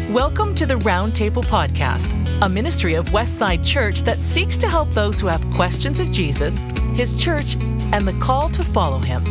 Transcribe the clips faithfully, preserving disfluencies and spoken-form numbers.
Welcome to the Roundtable Podcast, a ministry of Westside Church that seeks to help those who have questions of Jesus, His church, and the call to follow Him.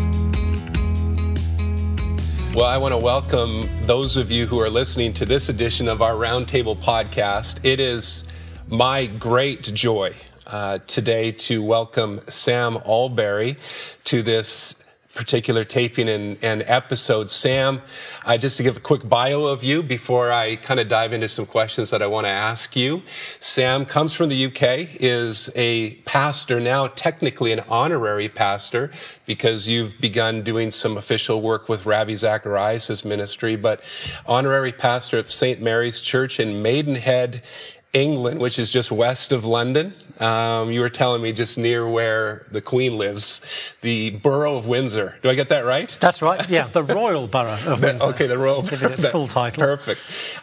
Well, I want to welcome those of you who are listening to this edition of our Roundtable Podcast. It is my great joy uh, today to welcome Sam Allberry to this particular taping and, and episode. Sam, I just to give a quick bio of you before I kind of dive into some questions that I want to ask you. Sam comes from the U K, is a pastor now, technically an honorary pastor, because you've begun doing some official work with Ravi Zacharias' ministry, but honorary pastor of Saint Mary's Church in Maidenhead, England, which is just west of London. Um, you were telling me just near where the Queen lives, the Borough of Windsor. Do I get that right? That's right. Yeah, the Royal Borough of Windsor. Okay, the Royal Borough. Give it its full title. Perfect.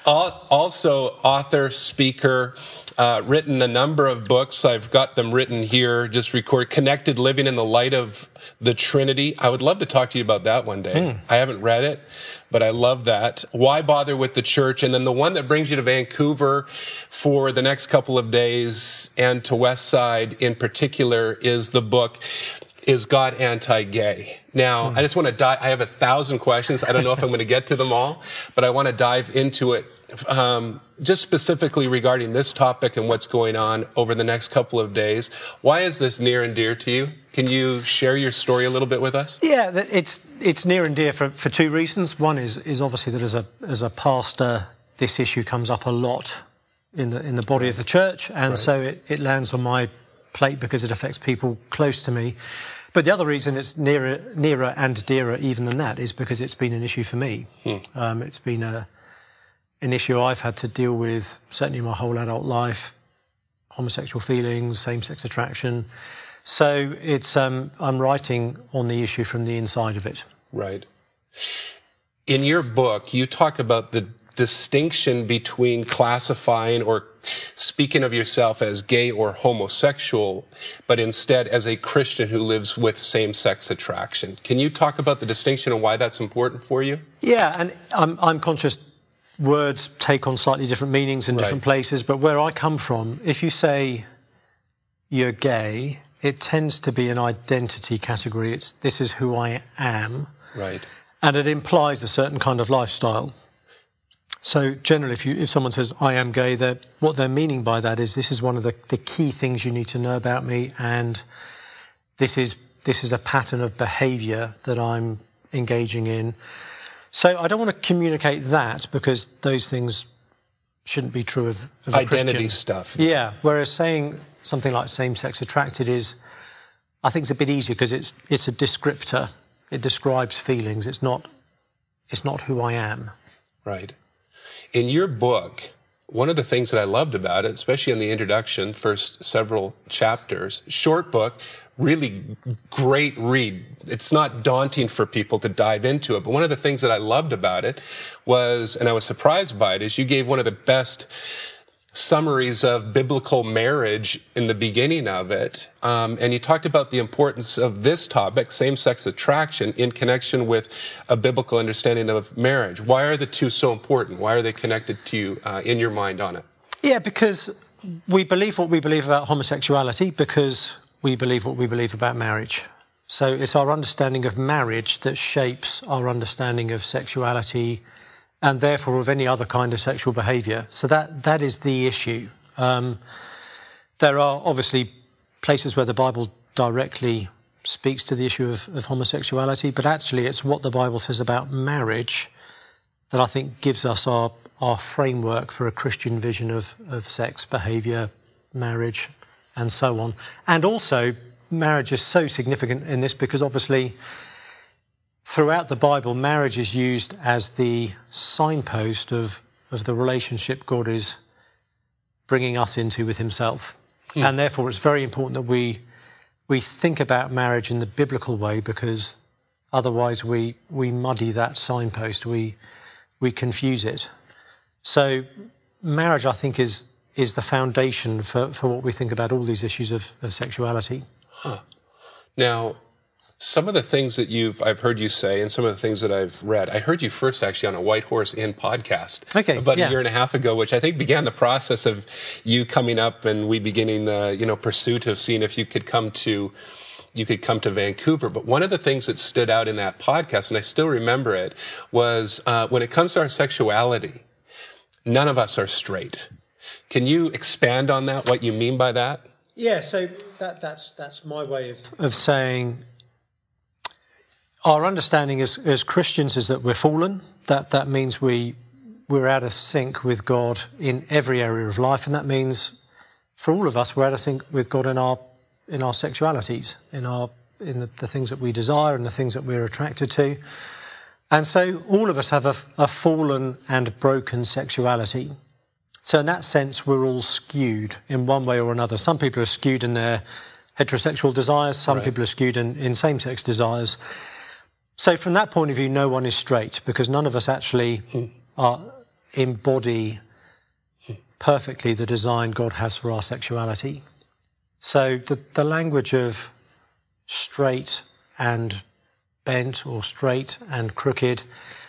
Also, author, speaker, uh, written a number of books. I've got them written here. Just record Connected Living in the Light of the Trinity. I would love to talk to you about that one day. Mm. I haven't read it, but I love that. Why Bother with the Church? And then the one that brings you to Vancouver for the next couple of days and to Westside in particular is the book, Is God Anti-Gay? Now, mm. I just want to dive, I have a thousand questions. I don't know if I'm going to get to them all, but I want to dive into it um, just specifically regarding this topic and what's going on over the next couple of days. Why is this near and dear to you? Can you share your story a little bit with us? Yeah, it's it's near and dear for, for two reasons. One is is obviously that as a as a pastor, this issue comes up a lot in the in the body of the church, and right. so it, it lands on my plate because it affects people close to me. But the other reason it's nearer nearer and dearer even than that is because it's been an issue for me. Hmm. Um, it's been a an issue I've had to deal with certainly my whole adult life: homosexual feelings, same-sex attraction. So it's um, I'm writing on the issue from the inside of it. Right. In your book, you talk about the distinction between classifying or speaking of yourself as gay or homosexual, but instead as a Christian who lives with same-sex attraction. Can you talk about the distinction and why that's important for you? Yeah, and I'm, I'm conscious words take on slightly different meanings in right. different places, but where I come from, if you say you're gay, it tends to be an identity category. It's this is who I am. Right. And it implies a certain kind of lifestyle. So generally, if you if someone says, I am gay, they're, what they're meaning by that is this is one of the, the key things you need to know about me, and this is this is a pattern of behaviour that I'm engaging in. So I don't want to communicate that because those things shouldn't be true of, of a identity Christian. stuff. Yeah, whereas saying something like same-sex attracted is, I think it's a bit easier because it's it's a descriptor. It describes feelings. It's not it's not who I am. Right. In your book, one of the things that I loved about it, especially in the introduction, first several chapters, short book, really great read. It's not daunting for people to dive into it, but one of the things that I loved about it was, and I was surprised by it, is you gave one of the best summaries of biblical marriage in the beginning of it. Um, and you talked about the importance of this topic, same-sex attraction, in connection with a biblical understanding of marriage. Why are the two so important? Why are they connected to you uh, in your mind on it? Yeah, because we believe what we believe about homosexuality because we believe what we believe about marriage. So it's our understanding of marriage that shapes our understanding of sexuality and therefore of any other kind of sexual behaviour. So that that is the issue. Um, there are obviously places where the Bible directly speaks to the issue of, of homosexuality, but actually it's what the Bible says about marriage that I think gives us our, our framework for a Christian vision of, of sex, behaviour, marriage, and so on. And also, marriage is so significant in this because obviously throughout the Bible, marriage is used as the signpost of, of the relationship God is bringing us into with himself. Mm. And therefore, it's very important that we we think about marriage in the biblical way because otherwise we we muddy that signpost, we we confuse it. So marriage, I think, is is the foundation for, for what we think about all these issues of, of sexuality. Huh. Now, Some of the things that you've, I've heard you say, and some of the things that I've read, I heard you first actually on a White Horse Inn podcast okay, about yeah. a year and a half ago, which I think began the process of you coming up and we beginning the, you know, pursuit of seeing if you could come to, you could come to Vancouver. But one of the things that stood out in that podcast, and I still remember it, was uh, when it comes to our sexuality, none of us are straight. Can you expand on that, what you mean by that? Yeah, so that, that's that's my way of, of saying our understanding as, as Christians is that we're fallen. That that means we, we're out of sync with God in every area of life, and that means for all of us we're out of sync with God in our in our sexualities, in our in the, the things that we desire and the things that we're attracted to. And so all of us have a, a fallen and broken sexuality. So in that sense, we're all skewed in one way or another. Some people are skewed in their heterosexual desires. Some right. people are skewed in, in same-sex desires. So from that point of view, no one is straight because none of us actually mm. are, embody perfectly the design God has for our sexuality. So the, the language of straight and bent or straight and crooked,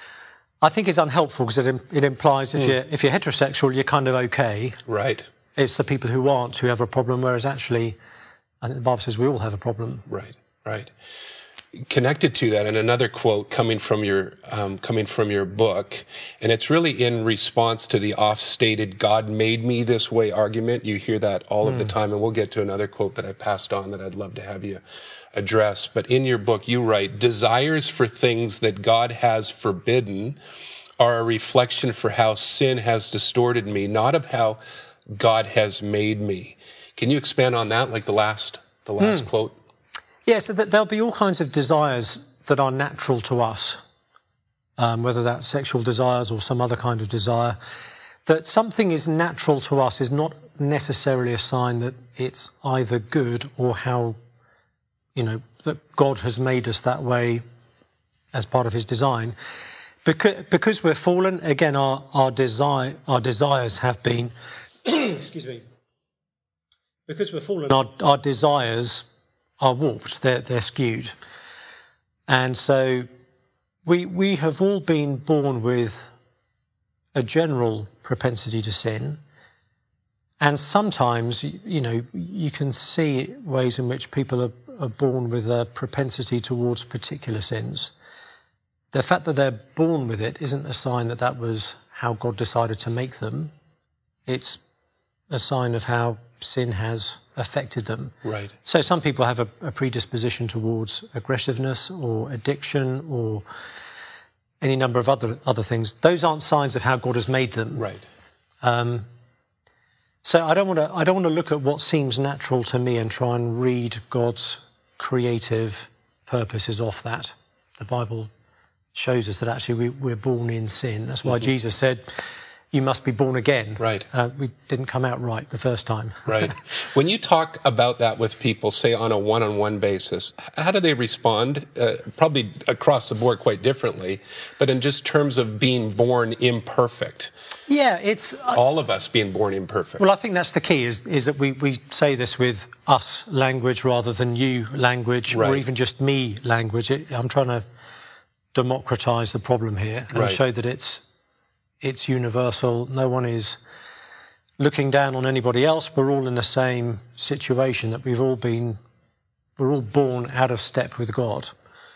I think is unhelpful because it, it implies if, mm. you're, if you're heterosexual, you're kind of okay. Right. It's the people who aren't who have a problem, whereas actually, I think the Bible says we all have a problem. Right, right. Connected to that, and another quote coming from your um, coming from your book, and it's really in response to the oft-stated "God made me this way" argument. You hear that all mm. of the time, and we'll get to another quote that I passed on that I'd love to have you address. But in your book, you write, "Desires for things that God has forbidden are a reflection for how sin has distorted me, not of how God has made me." Can you expand on that, like the last the last mm. quote? Yeah, so that there'll be all kinds of desires that are natural to us, um, whether that's sexual desires or some other kind of desire. That something is natural to us is not necessarily a sign that it's either good or how, you know, that God has made us that way as part of his design. Because, because we're fallen, again, our, our, desire, our desires have been, excuse me, because we're fallen, our, our desires are warped, they're, they're skewed. And so we we have all been born with a general propensity to sin. And sometimes, you know, you can see ways in which people are, are born with a propensity towards particular sins. The fact that they're born with it isn't a sign that that was how God decided to make them. It's a sign of how sin has affected them. Right. So some people have a, a predisposition towards aggressiveness or addiction or any number of other other things. Those aren't signs of how God has made them. Right. Um, so I don't want to I don't want to look at what seems natural to me and try and read God's creative purposes off that. The Bible shows us that actually we, we're born in sin. That's why mm-hmm. Jesus said, you must be born again. Right. Uh, we didn't come out right the first time. Right. When you talk about that with people, say on a one-on-one basis, how do they respond? Uh, probably across the board quite differently, but in just terms of being born imperfect. Yeah, it's... Uh, all of us being born imperfect. Well, I think that's the key, is, is that we, we say this with us language rather than you language, right. or even just me language. It, I'm trying to democratise the problem here and right. show that it's It's universal. No one is looking down on anybody else. We're all in the same situation, that we've all been, we're all born out of step with God.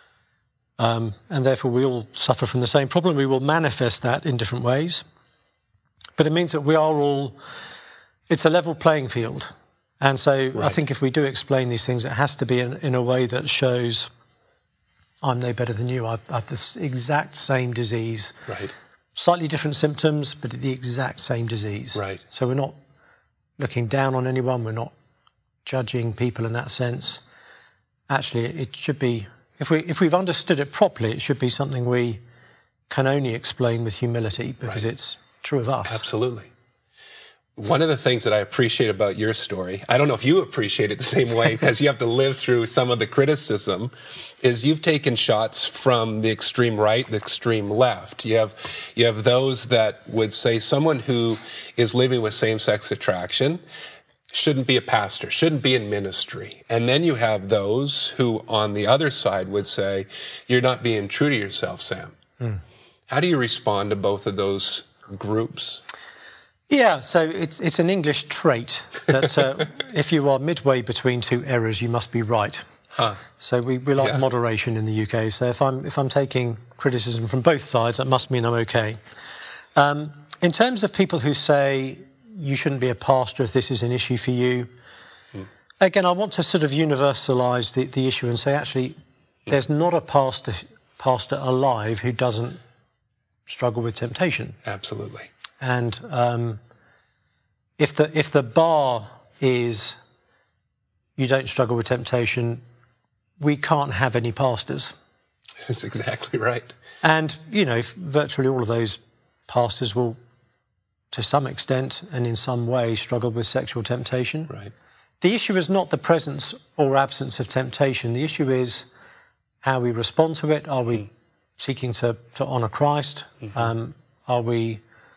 Um, and therefore we all suffer from the same problem. We will manifest that in different ways. But it means that we are all, it's a level playing field. And so right. I think if we do explain these things, it has to be in, in a way that shows I'm no better than you. I've, I've the exact same disease. Right. Slightly different symptoms, but the exact same disease. Right. So we're not looking down on anyone. We're not judging people in that sense. Actually, it should be, if we if we've understood it properly, it should be something we can only explain with humility because right. it's true of us. Absolutely. One of the things that I appreciate about your story, I don't know if you appreciate it the same way because you have to live through some of the criticism, is you've taken shots from the extreme right, the extreme left. You have, you have those that would say someone who is living with same-sex attraction shouldn't be a pastor, shouldn't be in ministry. And then you have those who on the other side would say, you're not being true to yourself, Sam. Mm. How do you respond to both of those groups? Yeah, so it's it's an English trait that uh, if you are midway between two errors, you must be right. Huh. So we, we like yeah. moderation in the U K. So if I'm if I'm taking criticism from both sides, that must mean I'm okay. Um, in terms of people who say you shouldn't be a pastor if this is an issue for you, hmm. again, I want to sort of universalise the, the issue and say actually, hmm. there's not a pastor pastor alive who doesn't struggle with temptation. Absolutely. And um, if the if the bar is you don't struggle with temptation, we can't have any pastors. That's exactly right. And, you know, virtually all of those pastors will, to some extent and in some way, struggle with sexual temptation. Right. The issue is not the presence or absence of temptation. The issue is how we respond to it. Are we mm. seeking to, to honour Christ? Mm-hmm. Um, are we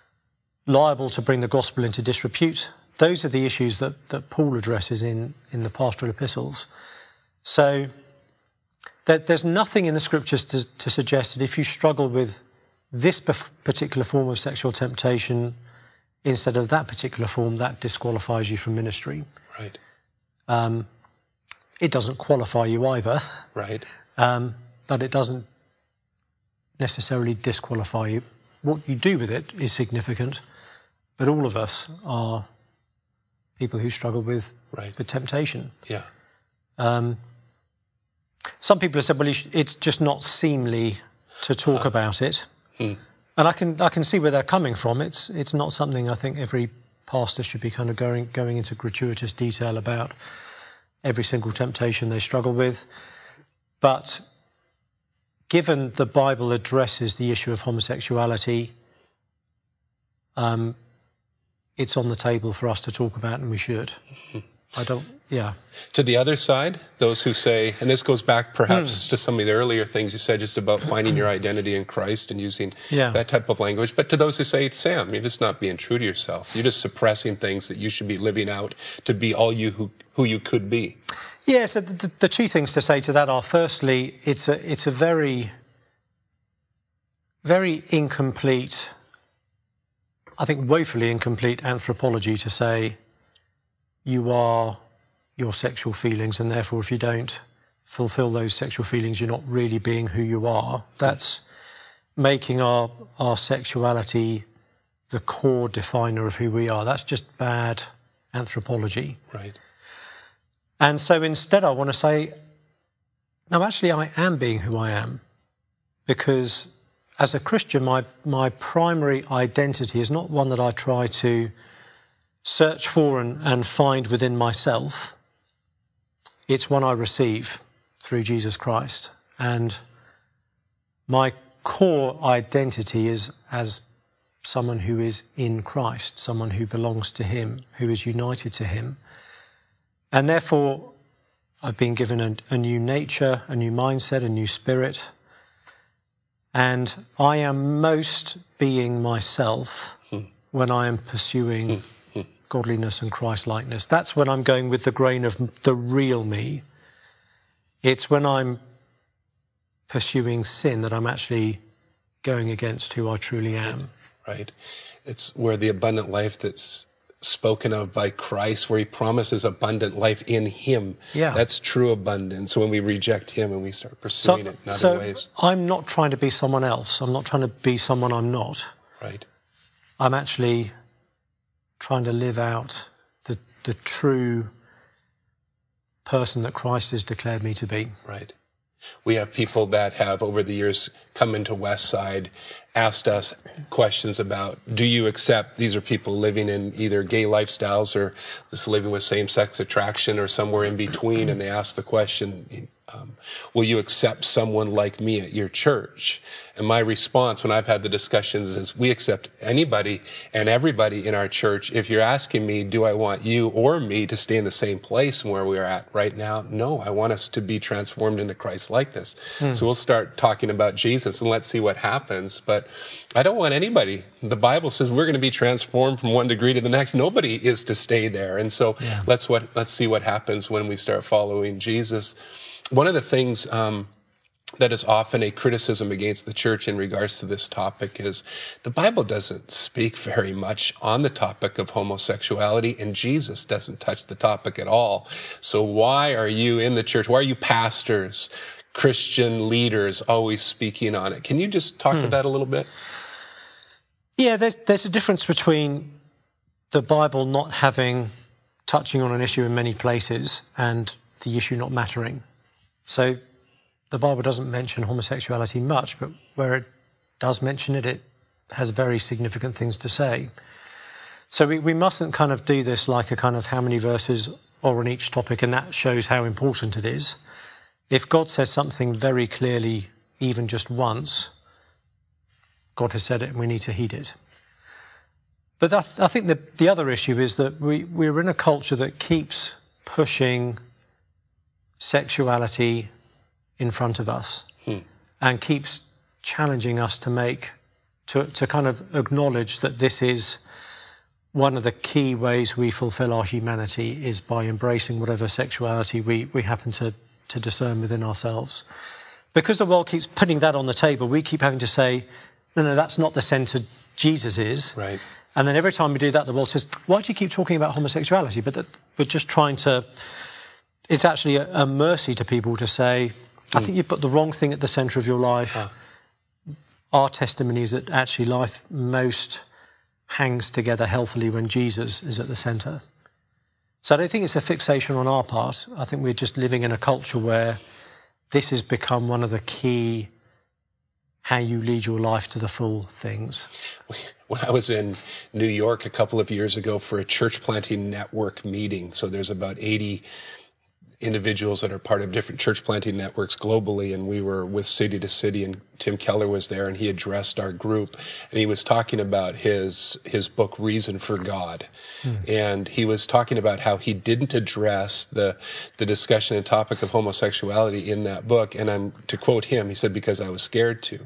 liable to bring the gospel into disrepute? Those are the issues that, that Paul addresses in, in the pastoral epistles. So there, there's nothing in the scriptures to, to suggest that if you struggle with this particular form of sexual temptation instead of that particular form, that disqualifies you from ministry. Right. Um, it doesn't qualify you either. Right. Um, but it doesn't necessarily disqualify you. What you do with it is significant, but all of us are people who struggle with, right. with temptation. Yeah. Um, some people have said, well, it's just not seemly to talk uh, about it. Hmm. And I can I can see where they're coming from. It's it's not something I think every pastor should be kind of going going into gratuitous detail about every single temptation they struggle with. But given the Bible addresses the issue of homosexuality, um, it's on the table for us to talk about, and we should. Mm-hmm. I don't, yeah. To the other side, those who say, and this goes back perhaps mm. to some of the earlier things you said just about finding your identity in Christ and using yeah. that type of language, but to those who say, Sam, you're just not being true to yourself. You're just suppressing things that you should be living out to be all you who, who you could be. Yeah, so the, the two things to say to that are, firstly, it's a, it's a very, very incomplete, I think woefully incomplete anthropology to say you are your sexual feelings, and therefore if you don't fulfill those sexual feelings, you're not really being who you are. That's making our, our sexuality the core definer of who we are. That's just bad anthropology. Right. And so instead I want to say, no, actually I am being who I am, because as a Christian, my, my primary identity is not one that I try to search for and, and find within myself. It's one I receive through Jesus Christ. And my core identity is as someone who is in Christ, someone who belongs to him, who is united to him. And therefore, I've been given a, a new nature, a new mindset, a new spirit. And I am most being myself hmm. when I am pursuing hmm. godliness and Christ-likeness. That's when I'm going with the grain of the real me. It's when I'm pursuing sin that I'm actually going against who I truly am. Right. It's where the abundant life that's spoken of by Christ, where he promises abundant life in him. Yeah. That's true abundance when we reject him and we start pursuing so, it in other so ways. I'm not trying to be someone else. I'm not trying to be someone I'm not. Right. I'm actually trying to live out the, the true person that Christ has declared me to be. Right. We have people that have, over the years, come into Westside, asked us questions about, do you accept, these are people living in either gay lifestyles or just living with same-sex attraction or somewhere in between, and they ask the question, Um, will you accept someone like me at your church? And my response when I've had the discussions is we accept anybody and everybody in our church. If you're asking me, do I want you or me to stay in the same place where we're at right now? No, I want us to be transformed into Christ likeness. Hmm. So we'll start talking about Jesus and let's see what happens. But I don't want anybody. The Bible says we're going to be transformed from one degree to the next. Nobody is to stay there. And so yeah. let's what let's see what happens when we start following Jesus. One of the things um, that is often a criticism against the church in regards to this topic is the Bible doesn't speak very much on the topic of homosexuality, and Jesus doesn't touch the topic at all. So why are you in the church? Why are you pastors, Christian leaders always speaking on it? Can you just talk hmm. to that a little bit? Yeah, there's there's a difference between the Bible not having, touching on an issue in many places, and the issue not mattering. So the Bible doesn't mention homosexuality much, but where it does mention it, it has very significant things to say. So we, we mustn't kind of do this like a kind of how many verses are on each topic, and that shows how important it is. If God says something very clearly, even just once, God has said it and we need to heed it. But I, th- I think the, the other issue is that we, we're in a culture that keeps pushing sexuality in front of us hmm. and keeps challenging us to make, to, to kind of acknowledge that this is one of the key ways we fulfill our humanity is by embracing whatever sexuality we, we happen to, to discern within ourselves. Because the world keeps putting that on the table, we keep having to say, no, no, that's not the centre Jesus is. Right. And then every time we do that, the world says, why do you keep talking about homosexuality? But that we're just trying to... It's actually a, a mercy to people to say, I think you put the wrong thing at the centre of your life. Ah. Our testimony is that actually life most hangs together healthily when Jesus is at the centre. So I don't think it's a fixation on our part. I think we're just living in a culture where this has become one of the key how you lead your life to the full things. When I was in New York a couple of years ago for a church planting network meeting, so there's about eighty individuals that are part of different church planting networks globally, and we were with City to City, and Tim Keller was there, and he addressed our group, and he was talking about his his book Reason for God, hmm. and he was talking about how he didn't address the the discussion and topic of homosexuality in that book, and I'm to quote him, he said, because I was scared to.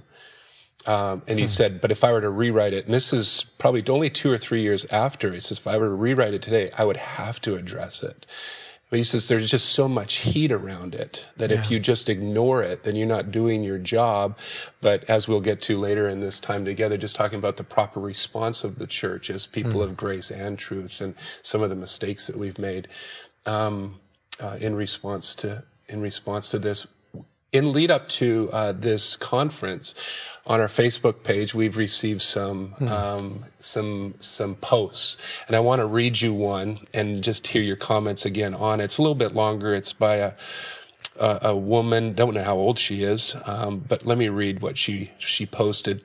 Um, and he hmm. said, but if I were to rewrite it, and this is probably only two or three years after, he says, if I were to rewrite it today, I would have to address it. But he says there's just so much heat around it that yeah. if you just ignore it, then you're not doing your job. But as we'll get to later in this time together, just talking about the proper response of the church as people mm. of grace and truth, and some of the mistakes that we've made um, uh, in response to in response to this. In lead up to uh, this conference, on our Facebook page, we've received some mm. um, some some posts, and I want to read you one and just hear your comments again on it. It's a little bit longer. It's by a a, a woman. Don't know how old she is, um, but let me read what she she posted.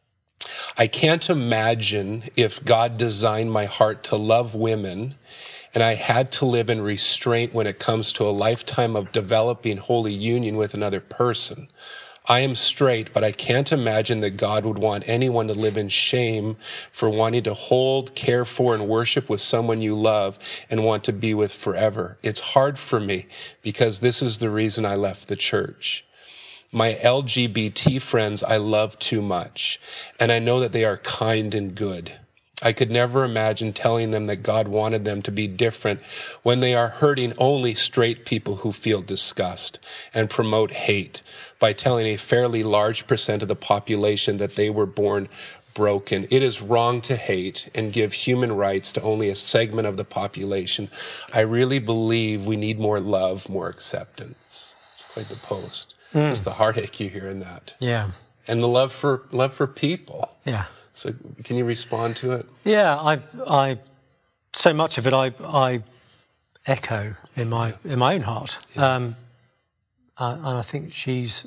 I can't imagine if God designed my heart to love women, and I had to live in restraint when it comes to a lifetime of developing holy union with another person. I am straight, but I can't imagine that God would want anyone to live in shame for wanting to hold, care for, and worship with someone you love and want to be with forever. It's hard for me because this is the reason I left the church. My L G B T friends I love too much, and I know that they are kind and good. I could never imagine telling them that God wanted them to be different when they are hurting only straight people who feel disgust and promote hate by telling a fairly large percent of the population that they were born broken. It is wrong to hate and give human rights to only a segment of the population. I really believe we need more love, more acceptance. It's quite the post. Mm. Just the heartache you hear in that. Yeah. And the love for love for people. Yeah. So can you respond to it? Yeah, I, I, so much of it I, I echo in my yeah. in my own heart, yeah. um, uh, and I think she's,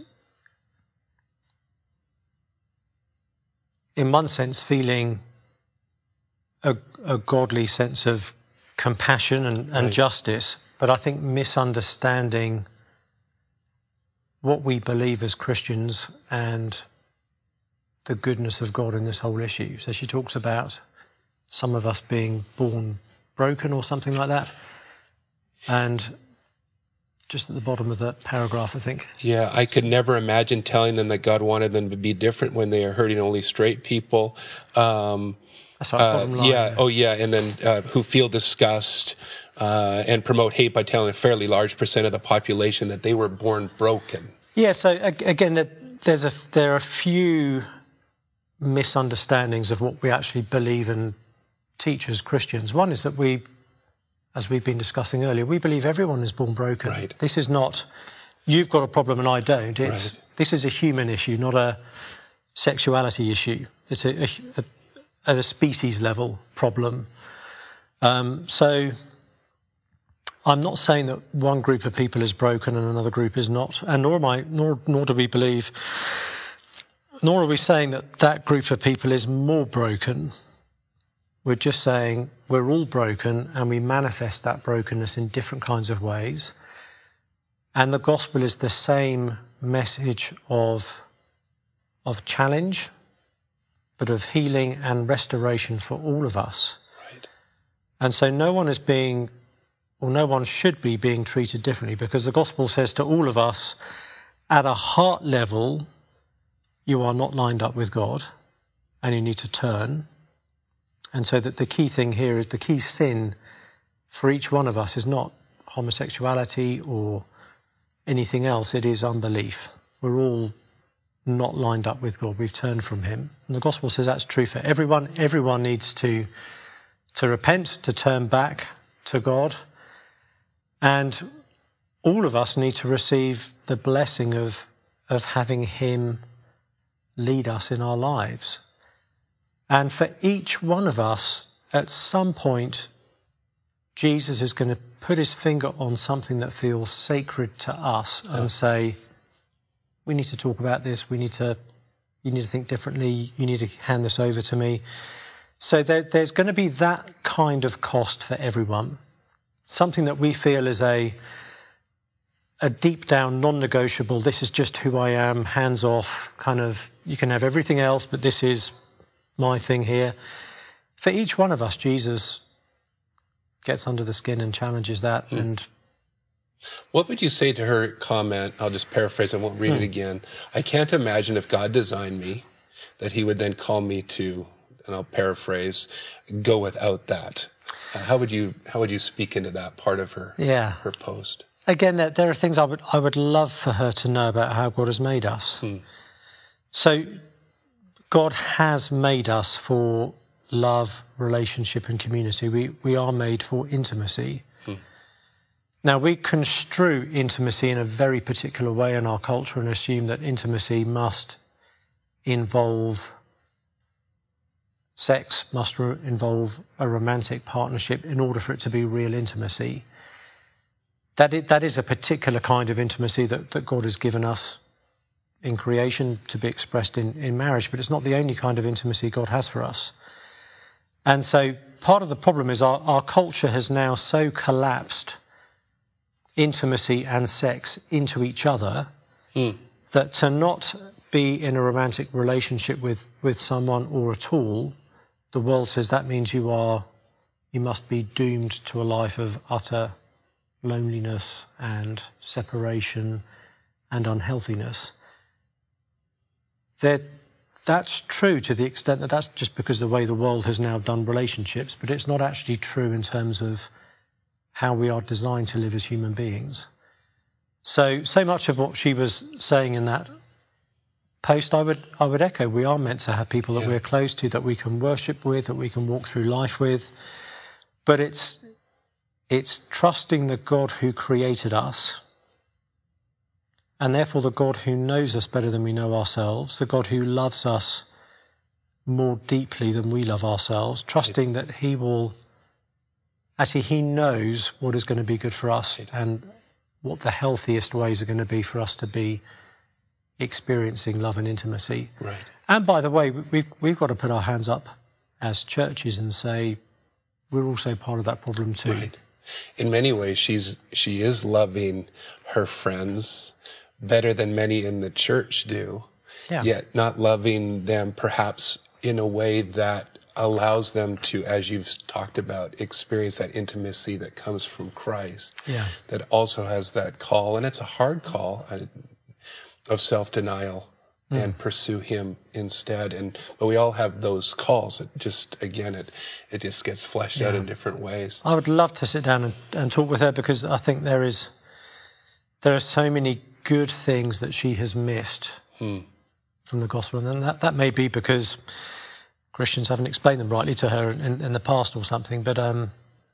in one sense, feeling a, a godly sense of compassion and, and right. justice, but I think misunderstanding what we believe as Christians and the goodness of God in this whole issue. So she talks about some of us being born broken or something like that. And just at the bottom of the paragraph, I think. Yeah, I could never imagine telling them that God wanted them to be different when they are hurting only straight people. Um, That's right, bottom uh, line. Yeah, oh yeah, and then uh, who feel disgust uh, and promote hate by telling a fairly large percent of the population that they were born broken. Yeah, so again, there's a, there are a few misunderstandings of what we actually believe and teach as Christians. One is that we, as we've been discussing earlier, we believe everyone is born broken. Right. This is not, you've got a problem and I don't. It's Right. This is a human issue, not a sexuality issue. It's a, a, a at a species level problem. Um, so I'm not saying that one group of people is broken and another group is not, and nor am I, nor nor do we believe, nor are we saying that that group of people is more broken. We're just saying we're all broken and we manifest that brokenness in different kinds of ways. And the gospel is the same message of, of challenge, but of healing and restoration for all of us. Right. And so no one is being, or no one should be being treated differently, because the gospel says to all of us, at a heart level, you are not lined up with God and you need to turn. And so that the key thing here is the key sin for each one of us is not homosexuality or anything else. It is unbelief. We're all not lined up with God. We've turned from him. And the gospel says that's true for everyone. Everyone needs to, to repent, to turn back to God. And all of us need to receive the blessing of, of having him lead us in our lives. And for each one of us, at some point, Jesus is going to put his finger on something that feels sacred to us and say, we need to talk about this. We need to, you need to think differently. You need to hand this over to me. So there, there's going to be that kind of cost for everyone. Something that we feel is a, a deep down, non-negotiable, this is just who I am, hands off, kind of, you can have everything else, but this is my thing here. For each one of us, Jesus gets under the skin and challenges that. Mm. And what would you say to her comment? I'll just paraphrase, I won't read mm. it again. I can't imagine if God designed me that he would then call me to, and I'll paraphrase, go without that. Uh, how would you how would you speak into that part of her yeah. her post? Again, there, there are things I would I would love for her to know about how God has made us. Hmm. So God has made us for love, relationship and community. We we are made for intimacy. Hmm. Now, we construe intimacy in a very particular way in our culture and assume that intimacy must involve sex, must re- involve a romantic partnership in order for it to be real intimacy. That is, that is a particular kind of intimacy that, that God has given us in creation to be expressed in, in marriage, but it's not the only kind of intimacy God has for us. And so part of the problem is our, our culture has now so collapsed intimacy and sex into each other mm. that to not be in a romantic relationship with, with someone or at all, the world says that means you are, you must be doomed to a life of utter loneliness and separation and unhealthiness. That that's true to the extent that that's just because of the way the world has now done relationships, but it's not actually true in terms of how we are designed to live as human beings. So, so much of what she was saying in that post, I would I would echo. We are meant to have people that yeah. we're close to, that we can worship with, that we can walk through life with. But it's it's trusting the God who created us, and therefore the God who knows us better than we know ourselves, the God who loves us more deeply than we love ourselves, trusting right. that he will, actually he knows what is going to be good for us right. and what the healthiest ways are going to be for us to be experiencing love and intimacy. Right. And by the way, we've, we've got to put our hands up as churches and say, we're also part of that problem too. Right. In many ways, she's she is loving her friends, better than many in the church do, yeah. yet not loving them perhaps in a way that allows them to, as you've talked about, experience that intimacy that comes from Christ, yeah. that also has that call, and it's a hard call of self-denial, mm. and pursue him instead. And but we all have those calls. It just, again, it it just gets fleshed yeah. out in different ways. I would love to sit down and, and talk with her, because I think there is there are so many good things that she has missed hmm. from the gospel, and that, that may be because Christians haven't explained them rightly to her in, in the past or something, but um,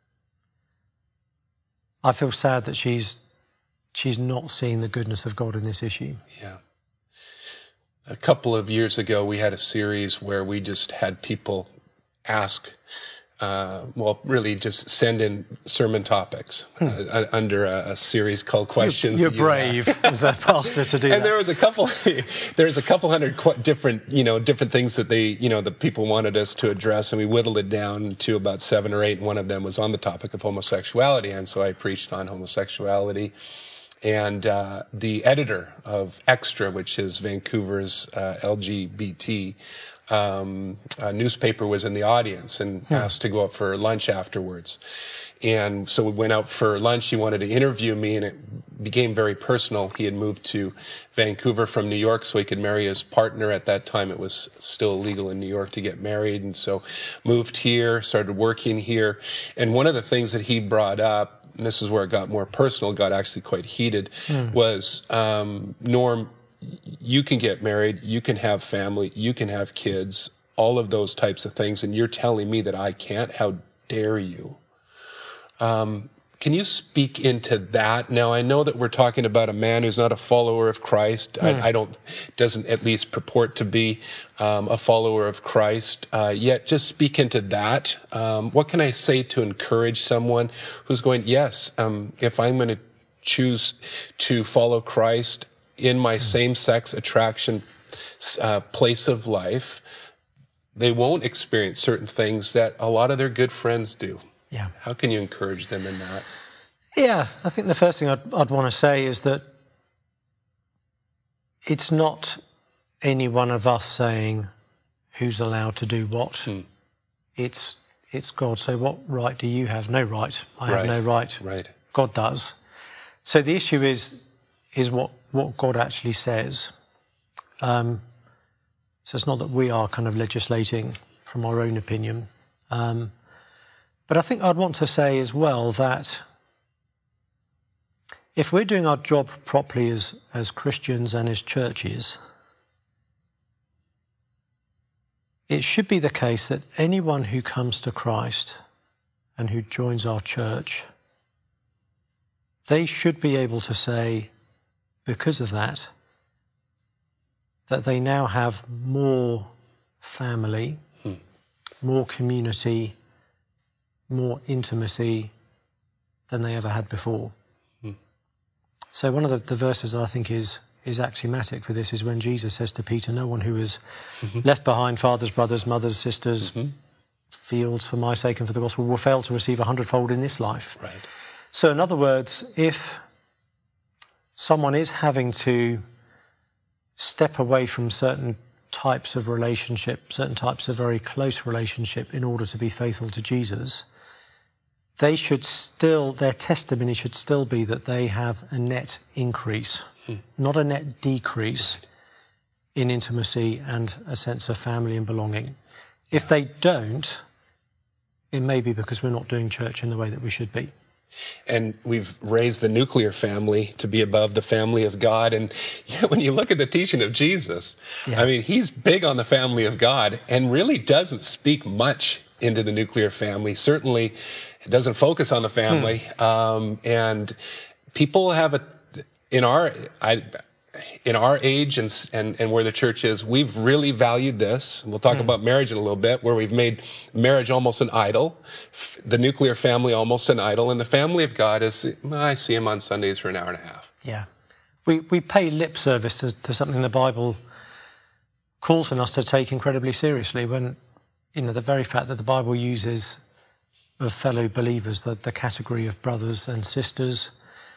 I feel sad that she's she's not seeing the goodness of God in this issue. Yeah. A couple of years ago, we had a series where we just had people ask, uh, well, really just send in sermon topics hmm. uh, under a, a series called Questions. You're, you're brave as a pastor to do and that. And there was a couple, there's a couple hundred qu- different, you know, different things that they, you know, the people wanted us to address, and we whittled it down to about seven or eight. And one of them was on the topic of homosexuality, and so I preached on homosexuality. And uh, the editor of Extra, which is Vancouver's uh, L G B T um, uh, newspaper, was in the audience and hmm. asked to go out for lunch afterwards. And so we went out for lunch. He wanted to interview me, and it became very personal. He had moved to Vancouver from New York so he could marry his partner. At that time, it was still illegal in New York to get married, and so moved here, started working here. And one of the things that he brought up, and this is where it got more personal, got actually quite heated, mm. was, um, Norm, you can get married, you can have family, you can have kids, all of those types of things, and you're telling me that I can't? How dare you? Um, can you speak into that? Now, I know that we're talking about a man who's not a follower of Christ. Mm. I, I don't, doesn't at least purport to be um, a follower of Christ. Uh, yet, just speak into that. Um, what can I say to encourage someone who's going, yes, um, if I'm going to choose to follow Christ in my mm. same-sex attraction uh, place of life, they won't experience certain things that a lot of their good friends do. Yeah. How can you encourage them in that? Yeah, I think the first thing I'd, I'd want to say is that it's not any one of us saying who's allowed to do what. Hmm. It's it's God. So what right do you have? No right. I right. have no right. Right. God does. So the issue is is what, what God actually says. Um, so it's not that we are kind of legislating from our own opinion. Um, But I think I'd want to say as well that if we're doing our job properly as, as Christians and as churches, it should be the case that anyone who comes to Christ and who joins our church, they should be able to say, because of that, that they now have more family, hmm. more community, more intimacy than they ever had before. Hmm. So one of the, the verses that I think is is axiomatic for this is when Jesus says to Peter, no one who has mm-hmm. left behind fathers, brothers, mothers, sisters, mm-hmm. fields for my sake and for the gospel will fail to receive a hundredfold in this life. Right. So in other words, if someone is having to step away from certain types of relationship, certain types of very close relationship in order to be faithful to Jesus, they should still, their testimony should still be that they have a net increase, hmm. not a net decrease right. in intimacy and a sense of family and belonging. If they don't, it may be because we're not doing church in the way that we should be. And we've raised the nuclear family to be above the family of God. And yeah, when you look at the teaching of Jesus, yeah. I mean, he's big on the family of God and really doesn't speak much into the nuclear family. Certainly, it doesn't focus on the family. Hmm. Um, and people have a, in our, I, in our age and, and, and where the church is, we've really valued this. We'll talk mm. about marriage in a little bit, where we've made marriage almost an idol, the nuclear family almost an idol, and the family of God is, well, I see him on Sundays for an hour and a half. Yeah. We we pay lip service to, to something the Bible calls on us to take incredibly seriously, when, you know, the very fact that the Bible uses of fellow believers, the, the category of brothers and sisters,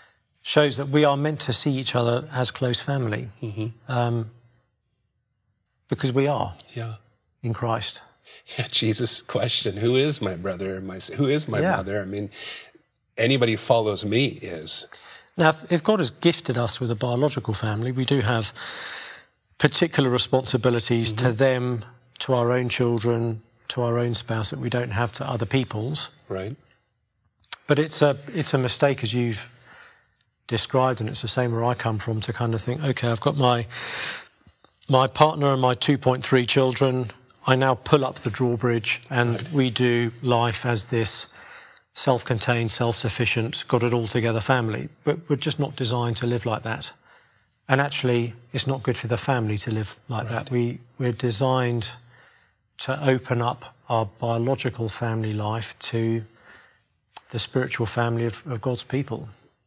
shows that we are meant to see each other as close family. Mm-hmm. Um, because we are Yeah. in Christ. Yeah, Jesus' question, who is my brother and my who is my Yeah. mother? I mean, anybody who follows me is. Now, if, if God has gifted us with a biological family, we do have particular responsibilities Mm-hmm. to them, to our own children, to our own spouse that we don't have to other people's. Right. But it's a it's a mistake, as you've described, and it's the same where I come from, to kind of think, okay, I've got my my partner and my two point three children. I now pull up the drawbridge and Right. we do life as this self-contained, self-sufficient, got it all together family. But we're just not designed to live like that. And actually, it's not good for the family to live like Right. that. We, we're designed to open up our biological family life to the spiritual family of, of God's people.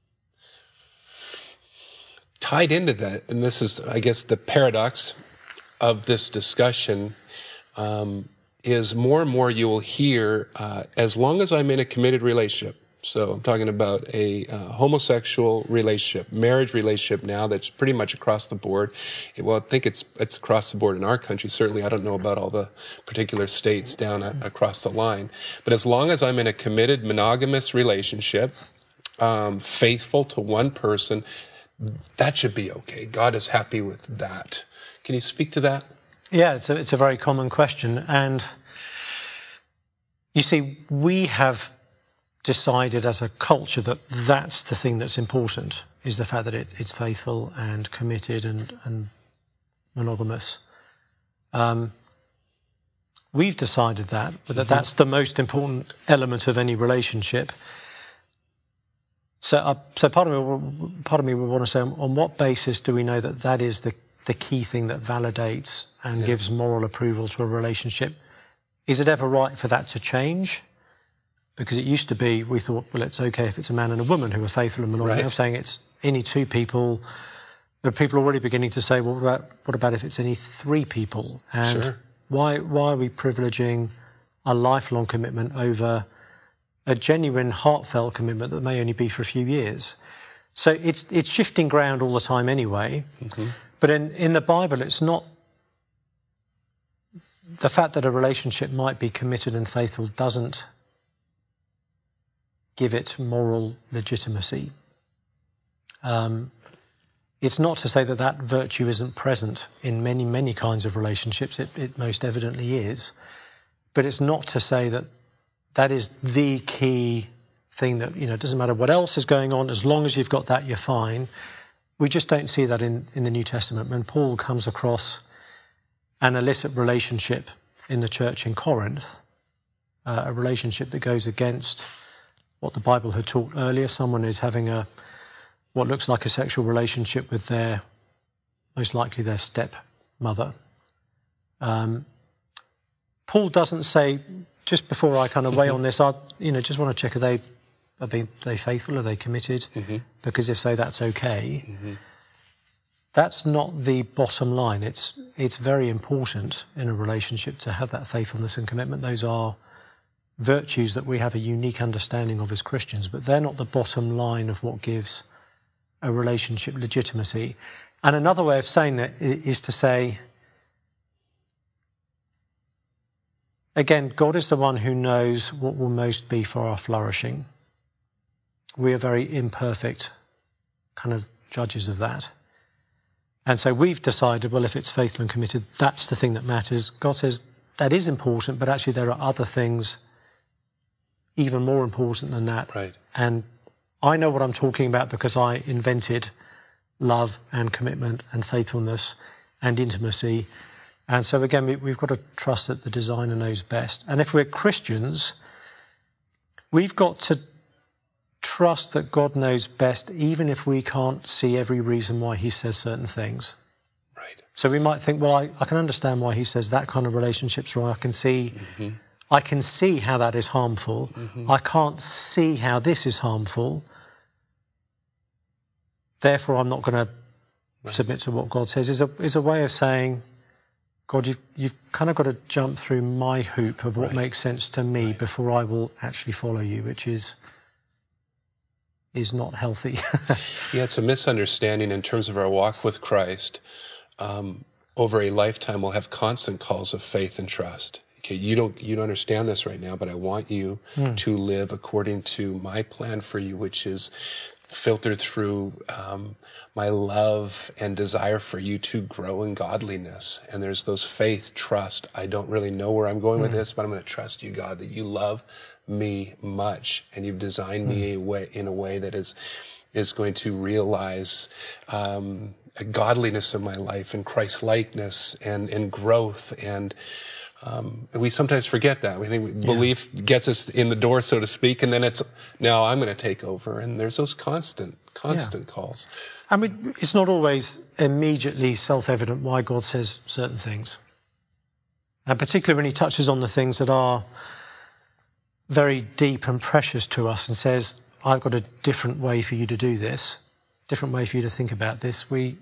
Tied into that, and this is, I guess, the paradox of this discussion, um, is more and more you will hear, uh, as long as I'm in a committed relationship, so I'm talking about a uh, homosexual relationship, marriage relationship now that's pretty much across the board. Well, I think it's it's across the board in our country. Certainly, I don't know about all the particular states down a, across the line. But as long as I'm in a committed monogamous relationship, um, faithful to one person, that should be okay. God is happy with that. Can you speak to that? Yeah, it's a, it's a very common question. And you see, we have decided as a culture that that's the thing that's important, is the fact that it, it's faithful and committed and, and monogamous. Um, we've decided that, but that that's the most important element of any relationship. So, uh, so part of me, part of me would want to say, on, on what basis do we know that that is the, the key thing that validates and Yeah. gives moral approval to a relationship? Is it ever right for that to change? Because it used to be, we thought, well, it's okay if it's a man and a woman who are faithful and monogamous. Right. I'm saying it's any two people. There are people already beginning to say, well, what about, what about if it's any three people? And Sure. why why are we privileging a lifelong commitment over a genuine, heartfelt commitment that may only be for a few years? So it's it's shifting ground all the time anyway. Mm-hmm. But in, in the Bible, it's not the fact that a relationship might be committed and faithful doesn't give it moral legitimacy. Um, it's not to say that that virtue isn't present in many, many kinds of relationships. It, it most evidently is. But it's not to say that that is the key thing that, you know, it doesn't matter what else is going on, as long as you've got that, you're fine. We just don't see that in, in the New Testament. When Paul comes across an illicit relationship in the church in Corinth, uh, a relationship that goes against what the Bible had taught earlier. Someone is having a what looks like a sexual relationship with their, most likely their stepmother. Um, Paul doesn't say, just before I kind of weigh on this, I you know just want to check, are they are they, are they faithful, are they committed? Mm-hmm. Because if so, that's okay. Mm-hmm. That's not the bottom line. It's it's very important in a relationship to have that faithfulness and commitment. Those are virtues that we have a unique understanding of as Christians, but they're not the bottom line of what gives a relationship legitimacy. And another way of saying that is to say, again, God is the one who knows what will most be for our flourishing. We are very imperfect kind of judges of that. And so we've decided, well, if it's faithful and committed, that's the thing that matters. God says that is important, but actually there are other things even more important than that. Right. And I know what I'm talking about because I invented love and commitment and faithfulness and intimacy. And so again, we, we've got to trust that the designer knows best. And if we're Christians, we've got to trust that God knows best, even if we can't see every reason why he says certain things. Right. So we might think, well, I, I can understand why he says that kind of relationship's wrong. I can see, mm-hmm. I can see how that is harmful. Mm-hmm. I can't see how this is harmful. Therefore, I'm not going to right. submit to what God says. Is a is a way of saying, God, you've you've kind of got to jump through my hoop of what right. makes sense to me right. before I will actually follow you, which is, is not healthy. Yeah, it's a misunderstanding in terms of our walk with Christ. Um, over a lifetime, we'll have constant calls of faith and trust. Okay, you don't you don't understand this right now, but I want you mm. to live according to my plan for you, which is filtered through um, my love and desire for you to grow in godliness. And there's those faith, trust. I don't really know where I'm going mm. with this, but I'm going to trust you, God, that you love me much, and you've designed mm. me a way, in a way that is is going to realize um, a godliness in my life and Christ-likeness and, and growth. And um, we sometimes forget that. We think yeah. belief gets us in the door, so to speak, and then it's, now I'm going to take over. And there's those constant, constant yeah. calls. I mean, it's not always immediately self-evident why God says certain things. And particularly when he touches on the things that are very deep and precious to us and says, I've got a different way for you to do this, different way for you to think about this. We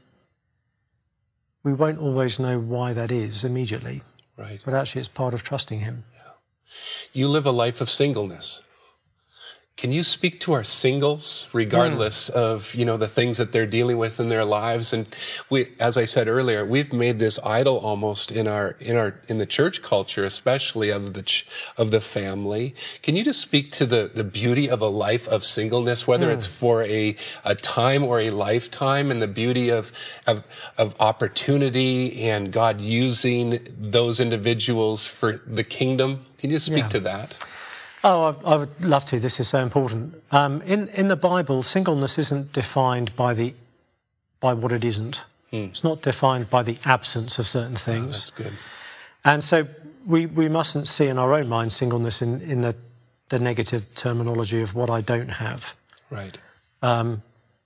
we won't always know why that is immediately. Right. But actually it's part of trusting him. Yeah. You live a life of singleness. Can you speak to our singles, regardless mm. of, you know, the things that they're dealing with in their lives? And we, as I said earlier, we've made this idol almost in our, in our, in the church culture, especially of the, ch- of the family. Can you just speak to the, the beauty of a life of singleness, whether mm. it's for a, a time or a lifetime, and the beauty of, of, of opportunity and God using those individuals for the kingdom? Can you speak yeah. to that? Oh, I, I would love to. This is so important. Um, in in the Bible, singleness isn't defined by the by what it isn't. Mm. It's not defined by the absence of certain things. Oh, that's good. And so we we mustn't see in our own mind singleness in in the the negative terminology of what I don't have. Right. Um,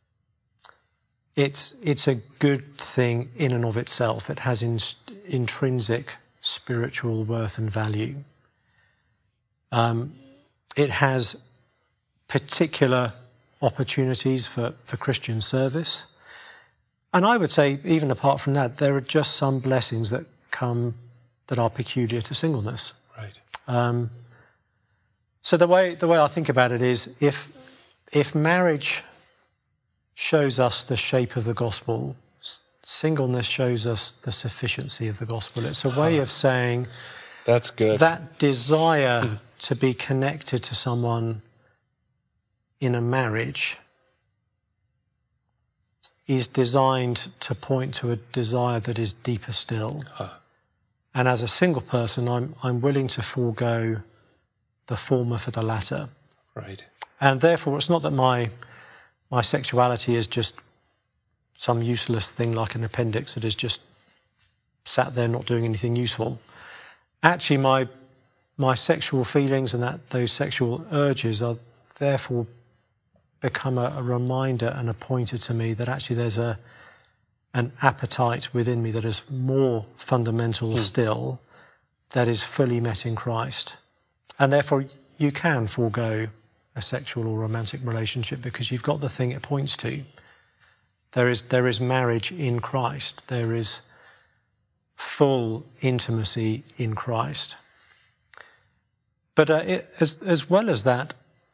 it's it's a good thing in and of itself. It has in, intrinsic spiritual worth and value. Um, It has particular opportunities for, for Christian service. And I would say, even apart from that, there are just some blessings that come that are peculiar to singleness. Right. Um, so the way the way I think about it is, if if marriage shows us the shape of the gospel, singleness shows us the sufficiency of the gospel. It's a way of saying, that's good. That desire to be connected to someone in a marriage is designed to point to a desire that is deeper still. Huh. And as a single person, I'm I'm willing to forego the former for the latter. Right. And therefore, it's not that my my sexuality is just some useless thing like an appendix that is just sat there not doing anything useful. Actually, my my sexual feelings and that those sexual urges are therefore become a, a reminder and a pointer to me that actually there's a an appetite within me that is more fundamental mm. still, that is fully met in Christ. And therefore you can forego a sexual or romantic relationship because you've got the thing it points to. There is there is marriage in Christ. There is full intimacy in Christ. But uh, it, as, as well as that,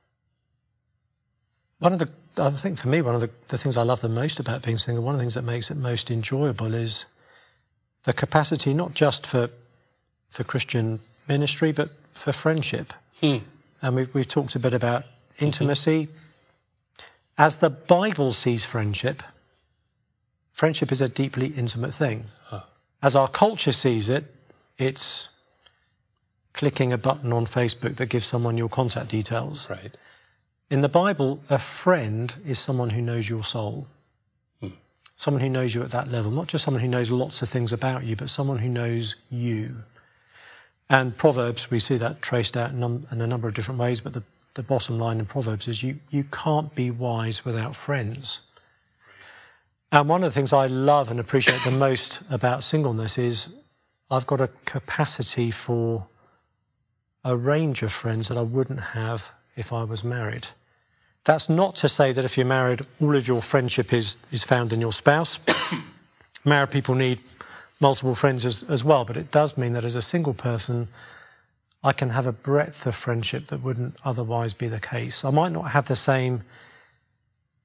one of the, I think for me, one of the, the things I love the most about being single, one of the things that makes it most enjoyable is the capacity not just for for Christian ministry, but for friendship. Hmm. And we've, we've talked a bit about intimacy. Mm-hmm. As the Bible sees friendship, friendship is a deeply intimate thing. Huh. As our culture sees it, it's clicking a button on Facebook that gives someone your contact details. Right. In the Bible, a friend is someone who knows your soul. Hmm. Someone who knows you at that level. Not just someone who knows lots of things about you, but someone who knows you. And Proverbs, we see that traced out in, num- in a number of different ways, but the, the bottom line in Proverbs is you, you can't be wise without friends. And one of the things I love and appreciate the most about singleness is I've got a capacity for a range of friends that I wouldn't have if I was married. That's not to say that if you're married, all of your friendship is, is found in your spouse. Married people need multiple friends as, as well, but it does mean that as a single person, I can have a breadth of friendship that wouldn't otherwise be the case. I might not have the same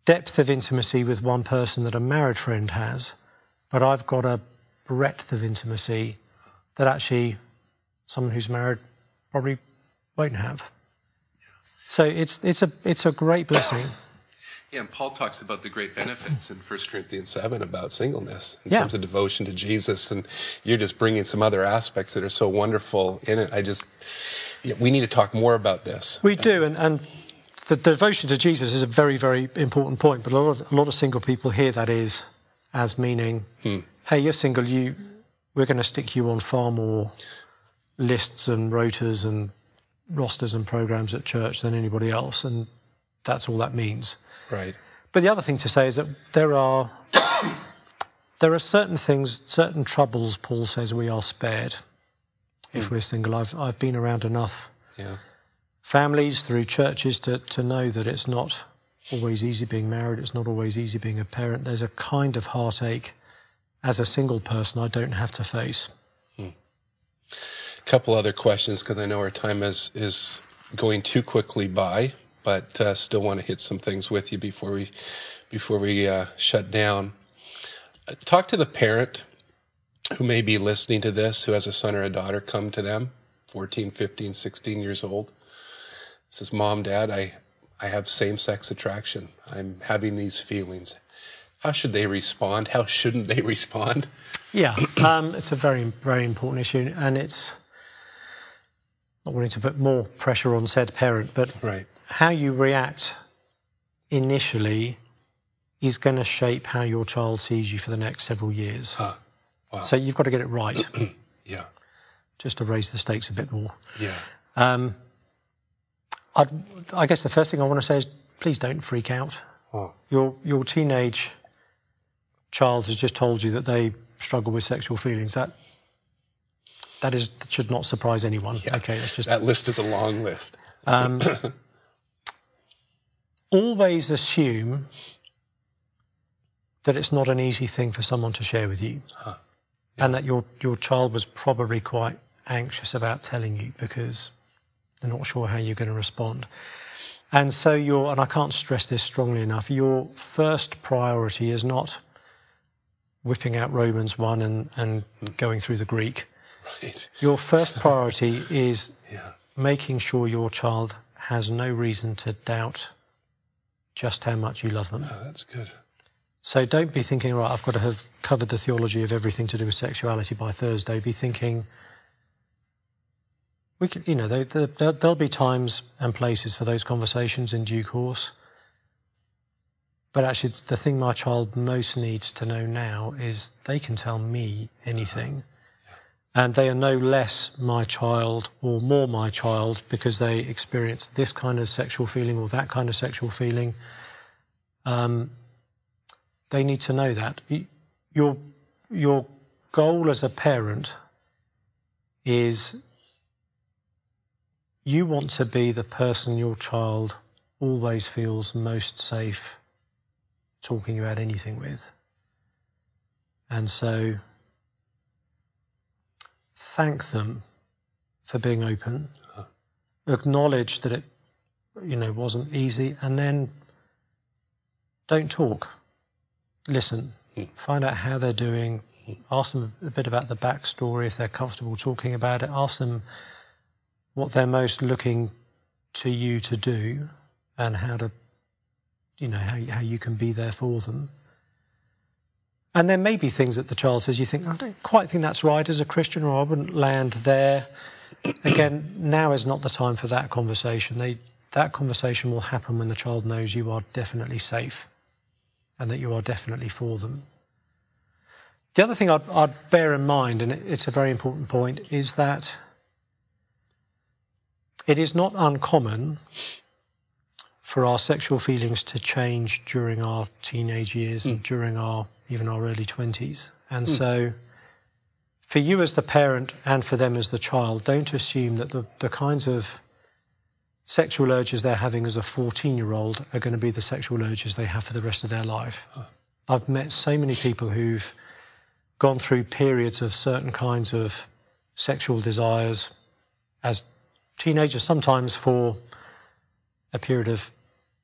depth of intimacy with one person that a married friend has, but I've got a breadth of intimacy that actually someone who's married probably won't have. So it's it's a it's a great blessing. Yeah, and Paul talks about the great benefits in First Corinthians seven about singleness in yeah. terms of devotion to Jesus, and you're just bringing some other aspects that are so wonderful in it. I just, yeah, we need to talk more about this. We do, and, and the devotion to Jesus is a very, very important point, but a lot of, a lot of single people hear that is as meaning, hmm. hey, you're single, you, we're going to stick you on far more lists and rotas and rosters and programs at church than anybody else, and that's all that means. Right. But the other thing to say is that there are there are certain things, certain troubles, Paul says, we are spared if mm. we're single. I've I've been around enough yeah. families through churches to, to know that it's not always easy being married, it's not always easy being a parent. There's a kind of heartache as a single person I don't have to face. Mm. A couple other questions, because I know our time is, is going too quickly by. But uh, still want to hit some things with you before we before we uh, shut down. Uh, talk to the parent who may be listening to this, who has a son or a daughter come to them, fourteen, fifteen, sixteen years old. Says, Mom, Dad, I, I have same-sex attraction. I'm having these feelings. How should they respond? How shouldn't they respond? Yeah, um, it's a very, very important issue, and it's not wanting to put more pressure on said parent, but right. how you react initially is going to shape how your child sees you for the next several years. Huh. Wow. So you've got to get it right. Yeah. Just to raise the stakes a bit more. Yeah. Um, I'd, I guess the first thing I want to say is please don't freak out. Oh. Your your teenage child has just told you that they struggle with sexual feelings. That that is that should not surprise anyone. Yeah. Okay, that's just that list is a long list. Um, always assume that it's not an easy thing for someone to share with you, huh. yeah. and that your your child was probably quite anxious about telling you because they're not sure how you're going to respond. And so your, and I can't stress this strongly enough, your first priority is not whipping out Romans one and, and mm. going through the Greek. Right. Your first priority is yeah. making sure your child has no reason to doubt just how much you love them. Oh, that's good. So don't be thinking, right, I've got to have covered the theology of everything to do with sexuality by Thursday. Be thinking, we can, you know, they, they, there, there'll be times and places for those conversations in due course. But actually, the thing my child most needs to know now is they can tell me anything. And they are no less my child or more my child because they experience this kind of sexual feeling or that kind of sexual feeling. Um, they need to know that. Your, your goal as a parent is you want to be the person your child always feels most safe talking about anything with. And so thank them for being open, huh. acknowledge that it, you know, wasn't easy, and then don't talk. Listen, hmm. find out how they're doing, ask them a bit about the backstory if they're comfortable talking about it, ask them what they're most looking to you to do and how to, you know, how, how you can be there for them. And there may be things that the child says you think, I don't quite think that's right as a Christian, or I wouldn't land there. Again, now is not the time for that conversation. They, that conversation will happen when the child knows you are definitely safe and that you are definitely for them. The other thing I'd, I'd bear in mind, and it's a very important point, is that it is not uncommon for our sexual feelings to change during our teenage years mm. and during our even our early twenties. And mm. so for you as the parent and for them as the child, don't assume that the, the kinds of sexual urges they're having as a fourteen-year-old are going to be the sexual urges they have for the rest of their life. Huh. I've met so many people who've gone through periods of certain kinds of sexual desires as teenagers, sometimes for a period of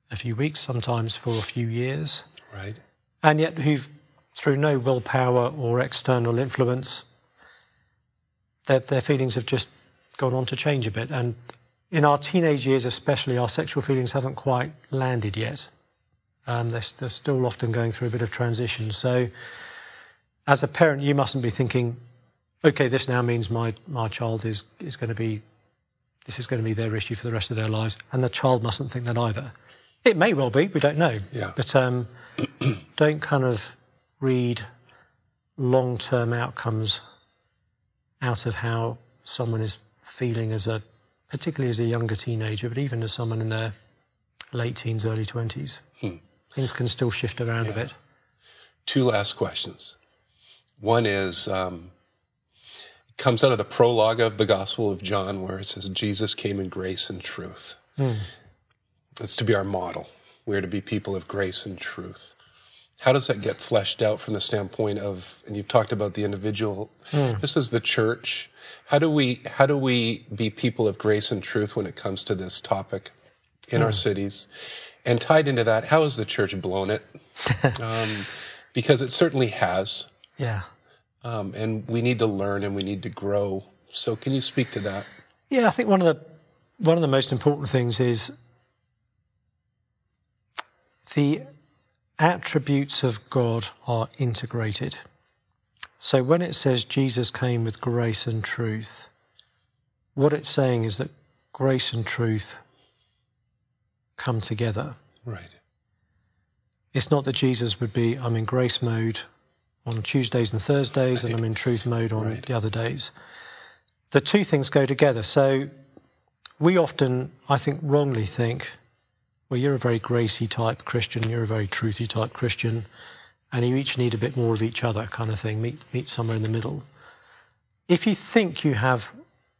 a few weeks, sometimes for a few years. Right. And yet who've, through no willpower or external influence, their, their feelings have just gone on to change a bit. And in our teenage years especially, our sexual feelings haven't quite landed yet. Um, they're, they're still often going through a bit of transition. So as a parent, you mustn't be thinking, OK, this now means my, my child is, is going to be, this is going to be their issue for the rest of their lives. And the child mustn't think that either. It may well be, we don't know. Yeah. But um, don't kind of read long-term outcomes out of how someone is feeling as a, particularly as a younger teenager, but even as someone in their late teens, early twenties. Hmm. Things can still shift around yeah. a bit. Two last questions. One is, um, it comes out of the prologue of the Gospel of John, where it says, Jesus came in grace and truth. Hmm. It's to be our model. We're to be people of grace and truth. How does that get fleshed out from the standpoint of, and you've talked about the individual, mm. just as the church, how do we how do we be people of grace and truth when it comes to this topic in mm. our cities? And tied into that, how has the church blown it? um, because it certainly has. Yeah. Um, and we need to learn and we need to grow. So can you speak to that? Yeah, I think one of the one of the most important things is the attributes of God are integrated. So when it says Jesus came with grace and truth, what it's saying is that grace and truth come together. Right. It's not that Jesus would be, I'm in grace mode on Tuesdays and Thursdays, right. and I'm in truth mode on right. the other days. The two things go together. So we often, I think, wrongly think, well, you're a very gracey type Christian, you're a very truthy type Christian, and you each need a bit more of each other kind of thing, meet, meet somewhere in the middle. If you think you have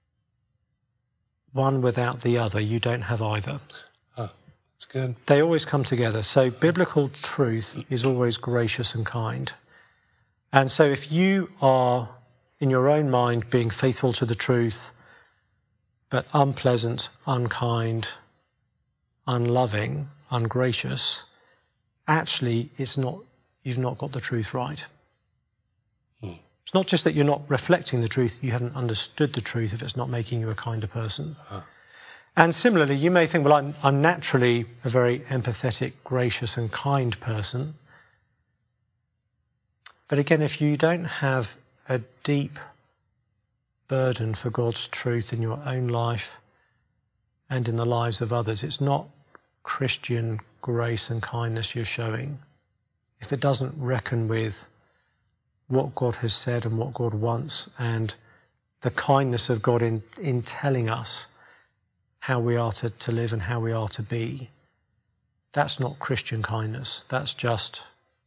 one without the other, you don't have either. Oh, that's good. They always come together. So biblical truth is always gracious and kind. And so if you are, in your own mind, being faithful to the truth, but unpleasant, unkind, unloving, ungracious, actually it's not, you've not got the truth right. Hmm. It's not just that you're not reflecting the truth, you haven't understood the truth if it's not making you a kinder person. Huh. And similarly, you may think, well, I'm, I'm naturally a very empathetic, gracious and kind person. But again, if you don't have a deep burden for God's truth in your own life and in the lives of others, it's not Christian grace and kindness you're showing. If it doesn't reckon with what God has said and what God wants and the kindness of God in, in telling us how we are to, to live and how we are to be, that's not Christian kindness. That's just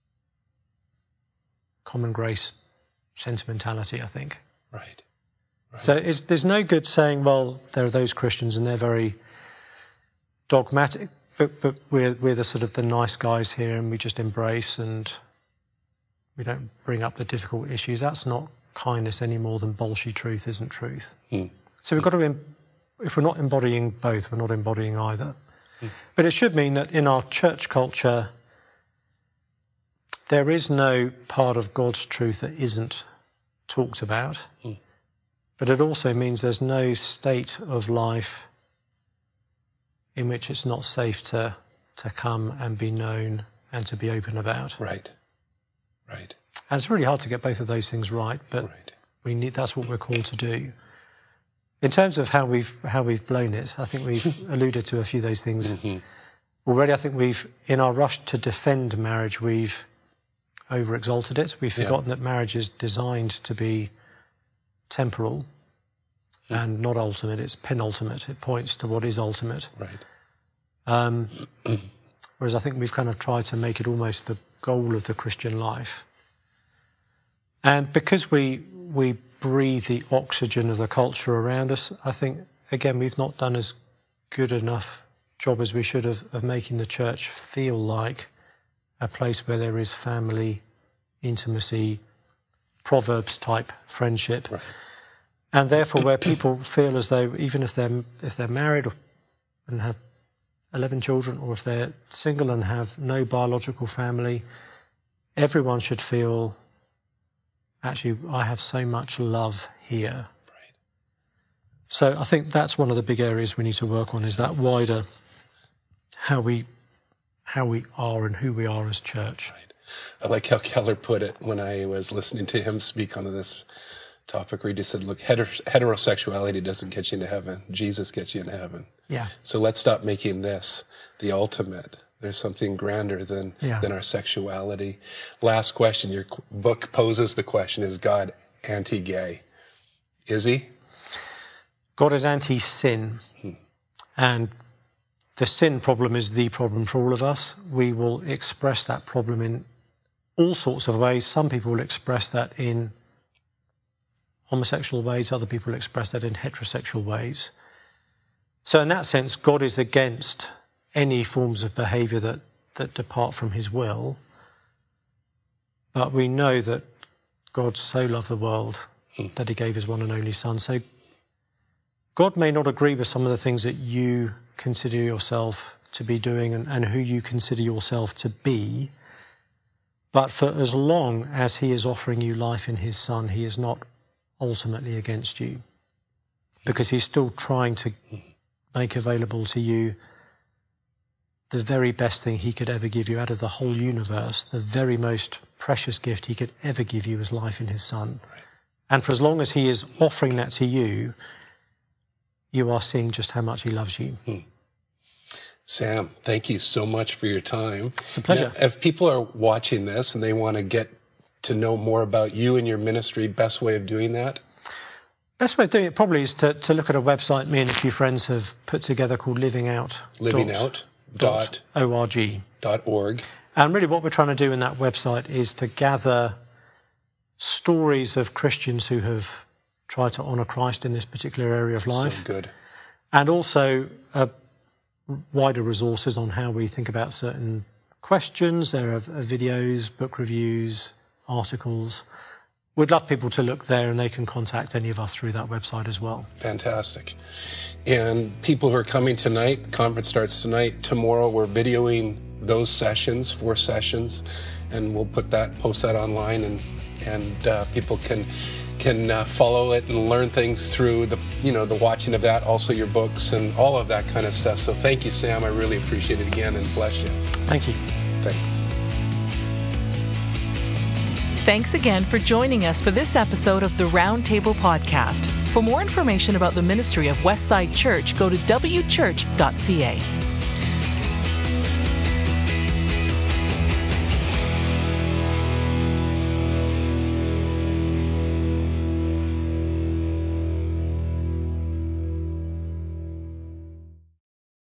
common grace sentimentality, I think. Right. right. So it's, there's no good saying, well, there are those Christians and they're very dogmatic, but, but we're, we're the sort of the nice guys here and we just embrace and we don't bring up the difficult issues. That's not kindness any more than bolshy truth isn't truth. Mm. So we've got to, if we're not embodying both, we're not embodying either. Mm. But it should mean that in our church culture, there is no part of God's truth that isn't talked about. Mm. But it also means there's no state of life in which it's not safe to, to come and be known and to be open about. Right, right. And it's really hard to get both of those things right, but right. we need, that's what we're called to do. In terms of how we've, how we've blown it, I think we've alluded to a few of those things mm-hmm. already. I think we've, in our rush to defend marriage, we've over-exalted it. We've forgotten yeah. that marriage is designed to be temporal and not ultimate. It's penultimate. It points to what is ultimate. Right. Um, whereas I think we've kind of tried to make it almost the goal of the Christian life. And because we we breathe the oxygen of the culture around us, I think, again, we've not done as good enough job as we should have of making the church feel like a place where there is family, intimacy, Proverbs-type friendship. Right. And therefore where people feel as though even if they're, if they're married or, and have eleven children, or if they're single and have no biological family, everyone should feel, actually, I have so much love here. Right. So I think that's one of the big areas we need to work on, is that wider, how we how we are and who we are as church. Right. I like how Keller put it when I was listening to him speak on this topic, where he just said, look, heter- heterosexuality doesn't get you into heaven. Jesus gets you into heaven. Yeah. So let's stop making this the ultimate. There's something grander than, yeah. than our sexuality. Last question. Your book poses the question, is God anti-gay? Is he? God is anti-sin. Hmm. And the sin problem is the problem for all of us. We will express that problem in all sorts of ways. Some people will express that in homosexual ways. Other people will express that in heterosexual ways. So in that sense, God is against any forms of behaviour that, that depart from his will. But we know that God so loved the world mm. that he gave his one and only Son. So God may not agree with some of the things that you consider yourself to be doing and, and who you consider yourself to be. But for as long as he is offering you life in his Son, he is not ultimately against you, because he's still trying to make available to you the very best thing he could ever give you out of the whole universe. The very most precious gift he could ever give you is life in his Son. Right. And for as long as he is offering that to you, you are seeing just how much he loves you. Hmm. Sam, thank you so much for your time. It's a pleasure. Now, if people are watching this and they want to get to know more about you and your ministry, best way of doing that? Best way of doing it probably is to, to look at a website me and a few friends have put together called Living Out. Living Out. Dot org. Dot org. And really what we're trying to do in that website is to gather stories of Christians who have tried to honour Christ in this particular area of life. So good. And also uh, wider resources on how we think about certain questions. There are, are videos, book reviews, articles. We'd love people to look there, and they can contact any of us through that website as well. Fantastic. And people who are coming tonight, the conference starts tonight. Tomorrow we're videoing those sessions, four sessions, and we'll put that, post that online, and and uh, people can can uh, follow it and learn things through the you know the watching of that. Also your books and all of that kind of stuff. So thank you, Sam. I really appreciate it again, and bless you. Thank you. Thanks. Thanks again for joining us for this episode of the Roundtable Podcast. For more information about the ministry of Westside Church, go to w church dot c a.